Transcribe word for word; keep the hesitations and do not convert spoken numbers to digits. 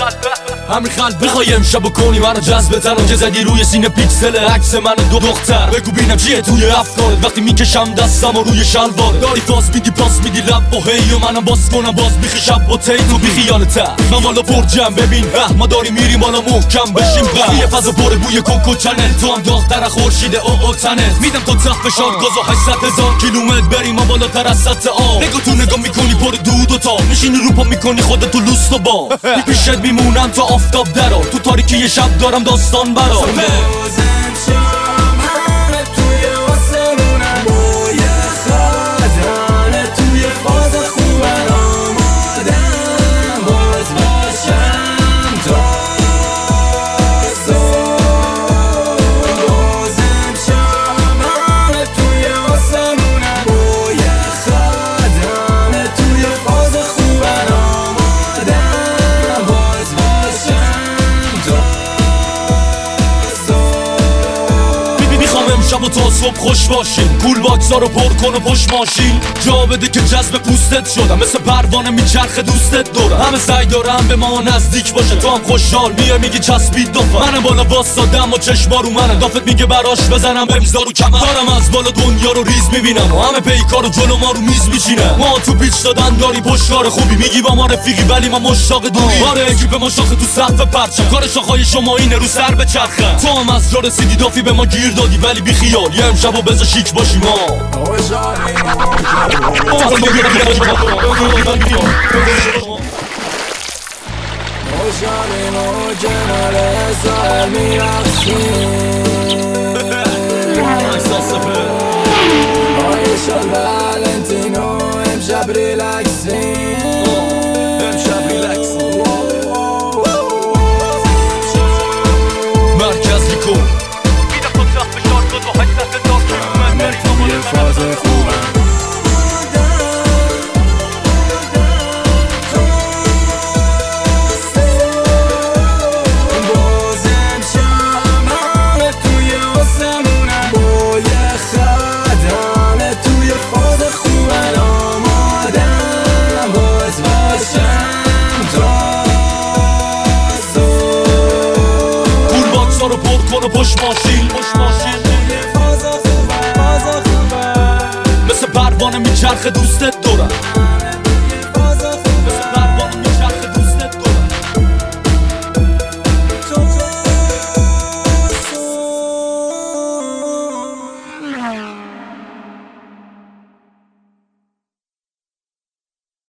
همین خلق بخوای امشب کنی منو جذب تنم که زدی روی سینه پیکسل عکس من دو دختر. بگو بینم چیه توی افکارت وقتی میکشم دستم و روی شلوارت. داری فاز میدی پاس میدی لب و هی و منم باز کنم باز بیخی شب و تی تو بیخی یالتر. من بالا پر جمع ببین اه ما داریم میریم بالا محکم بشیم قه یه فضا پر بوی کوکو چنل. تو هم داغ‌تر خورشید او او تنت. میدم تا تخت فشار گاز و هشتصد هزار کیلومتر بریم ما بالاتر از سطح آب. نگاه تو نگاه میکنی پر دود و تاب میشینی رو پا میکنی خودتو لوست و با پیشت میمونم تا آفتاب درا. تو تاریکی یه شب دارم داستان برا. شب و تا صبح خوش باشین. کول باکسا رو پر کن و پشت ماشین. جا بده که جذب پوستت شدم مثل پروانه میچرخه دوستت دورم. همه سعی دارم به ما نزدیک باشه تو هم خوشحال میه میگی چسبید دفعه. منم بالا واسادم و چشما رو منه دافت میگه براش بزنم بمیزا رو کمر. دارم از بالا دنیا رو ریز میبینم و همه پیکار و جلو ما رو میز میچینه. ما تو پیچ دادن داریم پشتکار خوبی میگی با ما رفیقی ولی ما مشتاق دوری. آره اکیپ ما شاخه تو سقف پرچم. کار شاخهای شما اینه رو سر بچرخه. تو هم از جا رسیدی دافی به ما گیر دادی ولی بی خیال یه امشب و بزا شیک باشی ما. خوشحالیم و کنار ساحل میرقصیم. آیشال والنتینو امشب ریلکسیم. امشب ریلکسیم. مرکز لیکو یه فاز خوبم. بازم شمعه توی آسمونم با یه خدمه توی فاز خوبم. آمادم باز باشم تا صبح. کول باکسا رو پر کن و پشت ماشین. مثل پروانه میچرخه دوستت دورم.